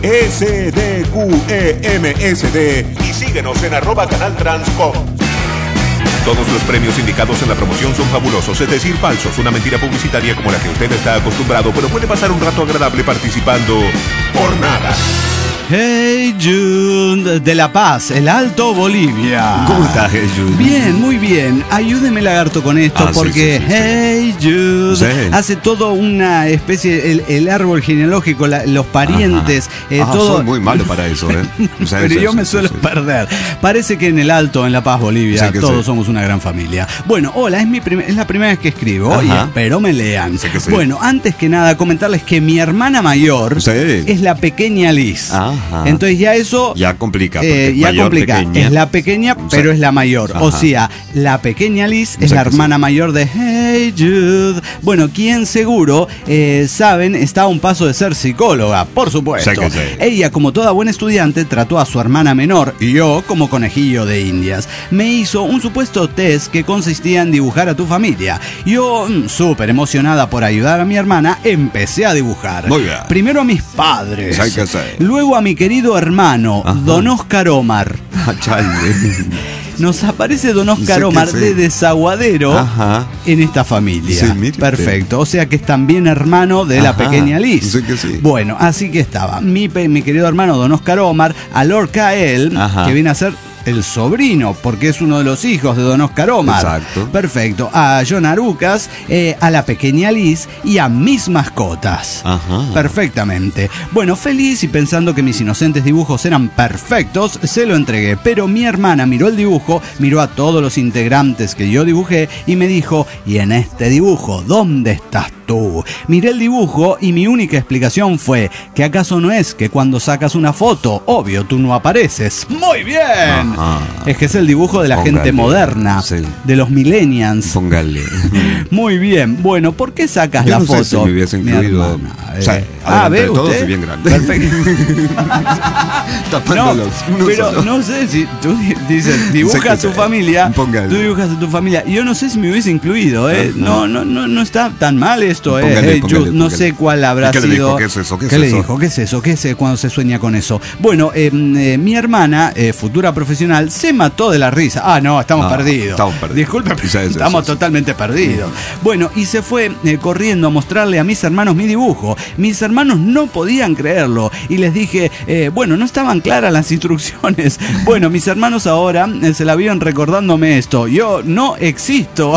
SDQEMSD y síguenos en @canaltranscom. Todos los premios indicados en la promoción son fabulosos, es decir, falsos, una mentira publicitaria como la que usted está acostumbrado, pero puede pasar un rato agradable participando por nada. Hey Jude, de La Paz, el Alto Bolivia. ¿Cómo estás, Hey Jude? Bien, muy bien. Ayúdeme, lagarto, con esto, porque Hey Jude hace todo una especie, el árbol genealógico, los parientes, todo. Soy muy malo para eso, Pero yo me suelo perder. Parece que en el Alto, en La Paz, Bolivia, todos somos una gran familia. Bueno, hola, es la primera vez que escribo y espero me lean. Bueno, antes que nada, comentarles que mi hermana mayor es la pequeña Liz. Entonces ya eso ya complica, es la pequeña pero es la mayor, o sea, la pequeña Liz es la hermana mayor de Hey Jude. Bueno, quien seguro saben está a un paso de ser psicóloga, por supuesto. Ella, como toda buena estudiante, trató a su hermana menor y yo como conejillo de indias. Me hizo un supuesto test que consistía en dibujar a tu familia. Yo, súper emocionada por ayudar a mi hermana, empecé a dibujar. Primero a mis padres, luego a mi querido hermano, Don Oscar Omar. Nos aparece Don Oscar Omar de Desaguadero en esta familia. Perfecto, o sea que es también hermano de la pequeña Liz. Bueno, así que estaba mi querido hermano Don Oscar Omar, a Lord Kael, que viene a ser el sobrino, porque es uno de los hijos de Don Oscar Omar. Perfecto. A John Arucas, a la pequeña Liz y a mis mascotas. Perfectamente. Bueno, feliz y pensando que mis inocentes dibujos eran perfectos, se lo entregué. Pero mi hermana miró el dibujo, miró a todos los integrantes que yo dibujé y me dijo: ¿y en este dibujo dónde estás tú? Miré el dibujo y mi única explicación fue que acaso no es que cuando sacas una foto, obvio, tú no apareces. ¡Muy bien! Es que es el dibujo de la gente moderna, de los millennials. Muy bien. Bueno, ¿por qué sacas la foto? Sé si me hubiese incluido. ¿Ve todo usted? Soy bien grande. Perfecto. Pero no sé si tú dices dibuja a tu familia, tú dibujas a tu familia. Yo no sé si me hubiese incluido, No está tan mal esto, Yo no sé cuál habrá sido. ¿Qué es eso? ¿Qué le dijo? ¿Qué es eso? ¿Qué es cuando se sueña con eso? Bueno, mi hermana, futura profesional, se mató de la risa. No, estamos perdidos. Disculpe, estamos totalmente perdidos. Bueno, y se fue corriendo a mostrarle a mis hermanos mi dibujo. Mis hermanos no podían creerlo y les dije, bueno, no estaban claras las instrucciones. Bueno, mis hermanos ahora se la viven recordándome esto. Yo no existo.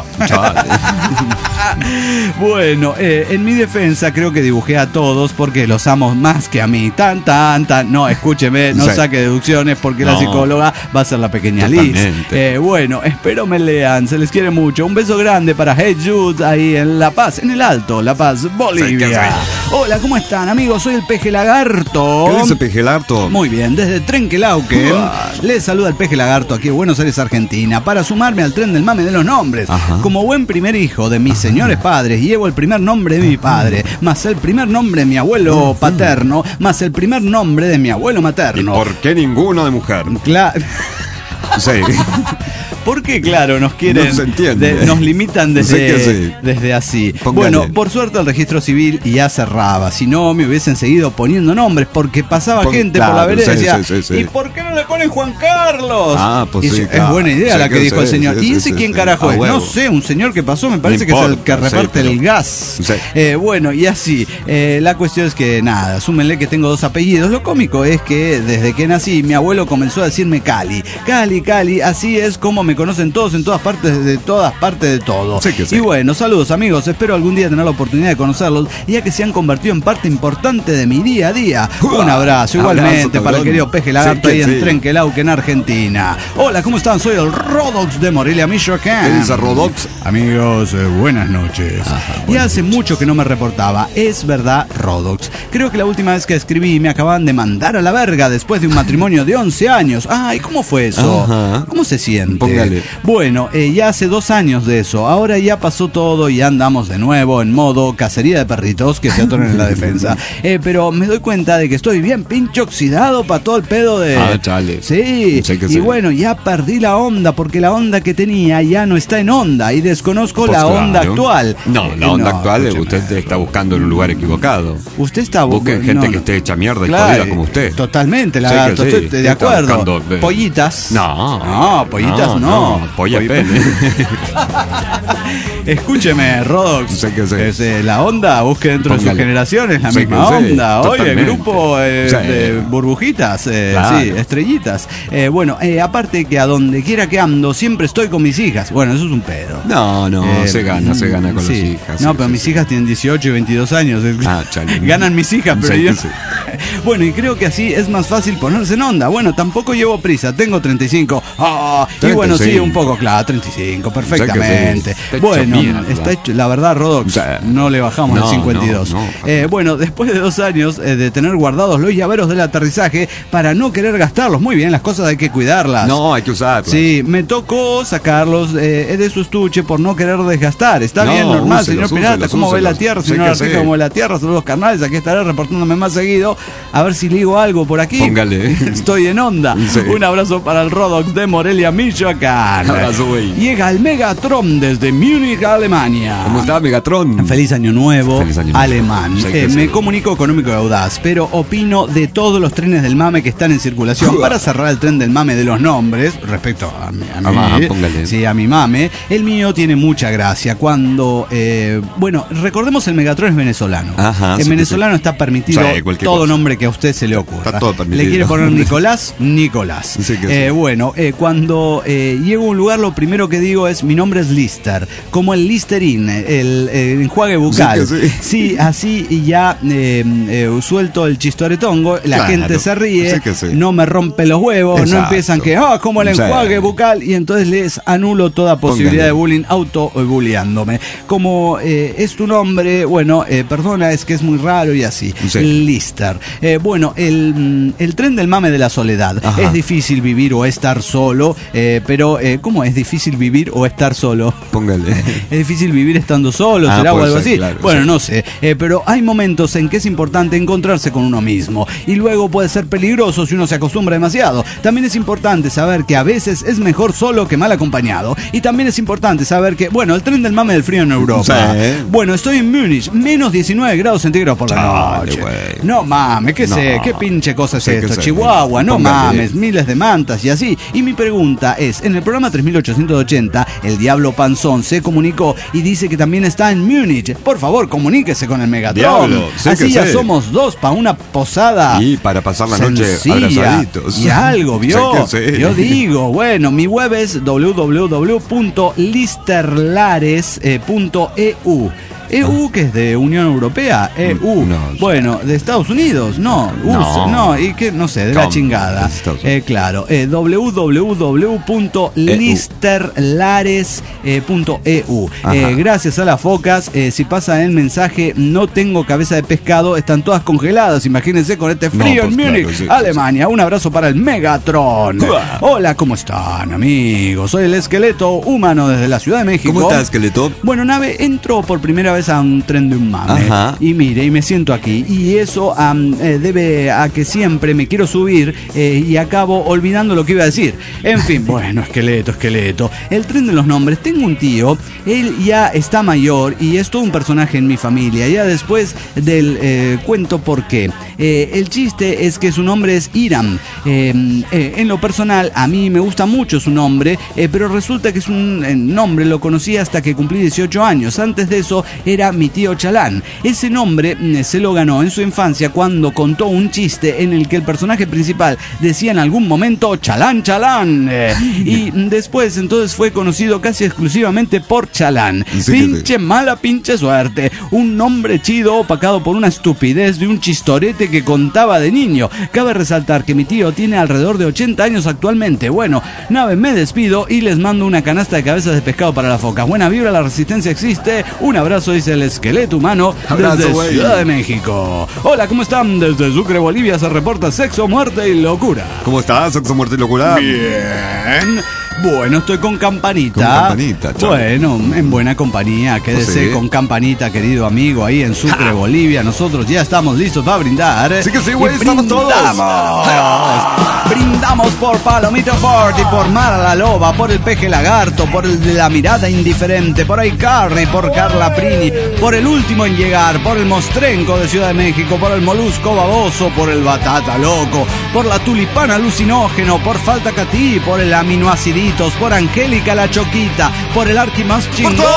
Bueno, en mi defensa creo que dibujé a todos porque los amo más que a mí. No, escúcheme, no saque deducciones porque la psicóloga va a ser la pequeña Liz. Bueno, espero me lean, se les quiere mucho. Un beso grande para Hey Jude ahí en La Paz, en el Alto, La Paz, Bolivia. Hola, ¿cómo están, amigos? Soy el Peje Lagarto. ¿Qué dice Peje Lagarto? Muy bien, desde Trenquelauquen les saluda el Peje Lagarto aquí en Buenos Aires, Argentina, para sumarme al tren del mame de los nombres. Como buen primer hijo de mis señores padres, llevo el primer nombre de mi padre, más el primer nombre de mi abuelo paterno, más el primer nombre de mi abuelo materno. ¿Y por qué ninguno de mujer? Claro. Porque claro, nos quieren, nos limitan desde así. Bueno, por suerte el registro civil ya cerraba, si no me hubiesen seguido poniendo nombres, porque pasaba gente por la vereda y decía, ¿y por qué no le ponen Juan Carlos? Es buena idea la que dijo el señor. ¿Y ese quién carajo es? No sé, un señor que pasó, me parece que es el que reparte el gas. Bueno, y así, la cuestión es que nada, súmenle que tengo 2 apellidos. Lo cómico es que desde que nací mi abuelo comenzó a decirme Cali, así es como me conocen todos en todas partes de todo. Sí que sí. Y bueno, saludos amigos, espero algún día tener la oportunidad de conocerlos, ya que se han convertido en parte importante de mi día a día. Un abrazo, igualmente, para el querido Peje Lagarto ahí en Trenquelauque, en Argentina. Hola, ¿cómo están? Soy el Rodox de Morelia, Michoacán. ¿Qué dice Rodox? Amigos, buenas noches. Y hace mucho que no me reportaba. Es verdad, Rodox. Creo que la última vez que escribí me acababan de mandar a la verga después de un matrimonio de 11 años. Ay, ¿cómo fue eso? Ajá. ¿Cómo se siente? Póngale. Bueno, ya hace 2 años de eso. Ahora ya pasó todo y andamos de nuevo en modo cacería de perritos que se atoran en la defensa. Pero me doy cuenta de que estoy bien pinche oxidado para todo el pedo de... chale. Sí, y bueno, ya perdí la onda porque la onda que tenía ya no está en onda y desconozco Pues la claro. onda actual. No, la onda actual escúcheme. usted está buscando en un lugar equivocado. Usted está Busque gente que esté hecha mierda y jodida como usted. Totalmente, Lagarto, Sí que sí. estoy de Está acuerdo. buscando, Pollitas. No, pollitas no. Polla Polli- pene. Escúcheme, Rodox. Sí que sí. La onda, busque dentro de sus Póngale. generaciones la Sí misma que sí, onda. Oye, totalmente. grupo Sí. de burbujitas, Claro. sí, estrellitas. Bueno, aparte que a donde quiera que ando, siempre estoy con mis hijas. Bueno, eso es un pedo. No, se gana con sí. las hijas. No, sí, pero sí, mis sí. hijas tienen 18 y 22 años. Chale. Ganan mis hijas, pero Sí, yo... sí. Bueno, y creo que así es más fácil ponerse en onda. Bueno, tampoco llevo prisa, tengo 35. Y bueno, sí, 35. un poco, claro, 35, perfectamente. Sí. Está hecho Bueno, mierda. está hecho, la verdad, Rodox, Sí. no le bajamos No, al 52. no. Bueno, después de 2 años de tener guardados los llaveros del aterrizaje para no querer gastarlos, muy bien, las cosas hay que cuidarlas. No, hay que usarlas. Sí, me tocó sacarlos de su estuche por no querer desgastar. Está No, bien, normal, úselos, señor Pirata. úselos, ¿Cómo ve la úselos. tierra? Sí Señor que Arteja, sí. ¿cómo ve la tierra? Saludos carnales, aquí estaré reportándome más seguido. A ver si ligo algo por aquí. Póngale. Estoy en onda. Sí. Un abrazo para el Rodox de Morelia, Michoacán. Abrazo, güey. Llega el Megatron desde Múnich, Alemania. ¿Cómo está, Megatron? Feliz año nuevo, Feliz año nuevo. alemán. Sí que Me sí. comunico económico y audaz, pero opino de todos los trenes del mame que están en circulación. Para cerrar el tren del mame de los nombres, respecto a mí, póngale. sí, a mi mame, el mío tiene mucha gracia. Cuando, bueno, recordemos el Megatron es venezolano. Ajá, En sí, venezolano está permitido Sí, cualquier todo cosa. nombre que a usted se le ocurra. Está todo permitido. Le quiere poner Nicolás, Nicolás. Sí que sí. Bueno, cuando llego a un lugar, lo primero que digo es: mi nombre es Lister, como el Listerine, el enjuague bucal. Sí que sí. Sí, así y ya suelto el chistoretongo, la Claro. gente se ríe, Sí que sí. no me rompe los huevos, no Exacto. empiezan que, como el Sí. enjuague bucal, y entonces les anulo toda posibilidad Póngale. de bullying, auto-bulleándome. Como es tu nombre, bueno, perdona, es que es muy raro y así. Sí. Lister. Bueno, el tren del mame de la soledad. Ajá. Es difícil vivir o estar solo, pero ¿cómo es difícil vivir o estar solo? Póngale. Es difícil vivir estando solo, Ah, será o puede algo ser, así. claro, Bueno, sí. no sé. Pero hay momentos en que es importante encontrarse con uno mismo. Y luego puede ser peligroso si uno se acostumbra demasiado. También es importante saber que a veces es mejor solo que mal acompañado. Y también es importante saber que, bueno, el tren del mame del frío en Europa. Sí. Bueno, estoy en Múnich, menos 19 grados centígrados por la Chale, noche. güey. No mames, ¿qué No. sé? ¿Qué pinche cosa es Sí que esto? sé. Chihuahua, no Póngale. mames, miles de mantas y así. Y mi pregunta es, en el programa 3880, el Diablo Panzón se comunicó y dice que también está en Múnich. Por favor, comuníquese con el Megatron. Diablo, sí así que ya sé. somos dos para una posada. Y para pasar la noche sencilla. abrazaditos. Y algo, ¿vio? Sí que sí. Yo digo, bueno, mi web es www.listerlares.eu. EU, que es de Unión Europea, EU. No. Bueno, de Estados Unidos, no. No. No, y que no sé, de la ¿Cómo? chingada. De Estados Unidos. Claro, www.listerlares.eu. Ajá. Gracias a las focas, si pasa el mensaje, no tengo cabeza de pescado, están todas congeladas. Imagínense con este frío No, pues en Múnich, claro, sí, Alemania. Un abrazo para el Megatron. Uah. Hola, ¿cómo están, amigos? Soy el esqueleto humano desde la Ciudad de México. ¿Cómo está, esqueleto? Bueno, nave, entro por primera vez a un tren de un mame. Ajá. Y mire, y me siento aquí. Y eso debe a que siempre me quiero subir y acabo olvidando lo que iba a decir. En fin, bueno, esqueleto. El tren de los nombres. Tengo un tío, él ya está mayor y es todo un personaje en mi familia. Ya después del cuento por qué. El chiste es que su nombre es Hiram. En lo personal, a mí me gusta mucho su nombre, pero resulta que es un nombre, lo conocí hasta que cumplí 18 años. Antes de eso era mi tío Chalán. Ese nombre se lo ganó en su infancia cuando contó un chiste en el que el personaje principal decía en algún momento Chalán, Chalán. Y después entonces fue conocido casi exclusivamente por Chalán. Sí, pinche mala, pinche suerte. Un nombre chido opacado por una estupidez de un chistorete que contaba de niño. Cabe resaltar que mi tío tiene alrededor de 80 años actualmente. Bueno, nave, me despido y les mando una canasta de cabezas de pescado para la foca. Buena vibra, la resistencia existe. Un abrazo, dice el esqueleto humano desde Ciudad de México. Hola, ¿cómo están? Desde Sucre, Bolivia se reporta sexo, muerte y locura. ¿Cómo estás? Sexo, muerte y locura. Bien. Bueno, estoy con Campanita. Con Campanita, chau. Bueno, en buena compañía. Quédese con Campanita, querido amigo, ahí en Sucre, Bolivia. Nosotros ya estamos listos para brindar. Sí que sí, güey, estamos todos. Brindamos por Palomito Fort y por Mara la Loba, por el Peje Lagarto, por el de la mirada indiferente, por Icarri, por Carla Prini, por el último en llegar, por el Mostrenco de Ciudad de México, por el Molusco Baboso, por el Batata Loco, por la Tulipana Alucinógeno, por Falta Catí, por el Aminoacidito, por Angélica la Choquita, por el Arqui más chingón de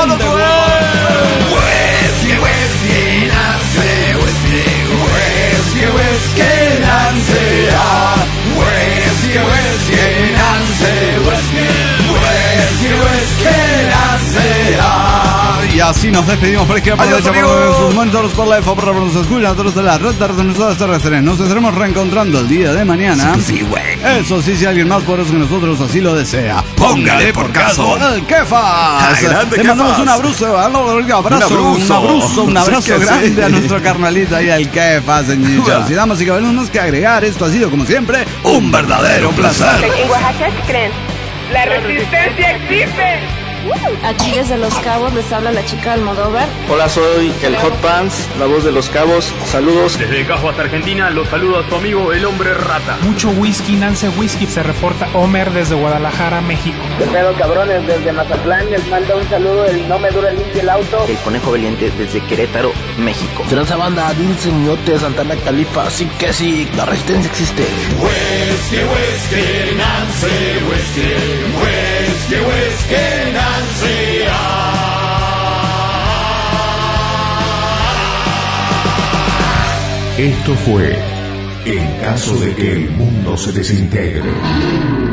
y así nos despedimos por izquierda, por derecha, por sus monitores, por la EFO, por nos escuchan a todos de las redes terrestres. Nos estaremos reencontrando el día de mañana. Sí, güey. Eso sí, si alguien más poderoso que nosotros así lo desea, póngale por caso el Kefas. Le mandamos un abrazo grande a nuestro carnalito y al Kefas, señores. Y damas y caballeros, más que agregar, esto ha sido como siempre un verdadero placer. ¿En Oaxaca qué creen? ¡La resistencia existe! Aquí desde Los Cabos les habla la chica Almodóvar. Hola, soy el Hot Pants, la voz de Los Cabos. Saludos. Desde Cajo hasta Argentina, los saluda tu amigo el Hombre Rata. Mucho whisky, Nance Whisky, se reporta Homer desde Guadalajara, México. ¿Qué pedo, cabrones? Desde Mazatlán les manda un saludo el No Me Dura Limpio el Auto. El Conejo Valiente desde Querétaro, México. Transa banda, Dulce Ñote, Santana Califa, así que sí, la resistencia existe. Whisky, whisky, Nance Whisky, whisky, whisky, Nance. Esto fue En caso de que el mundo se desintegre.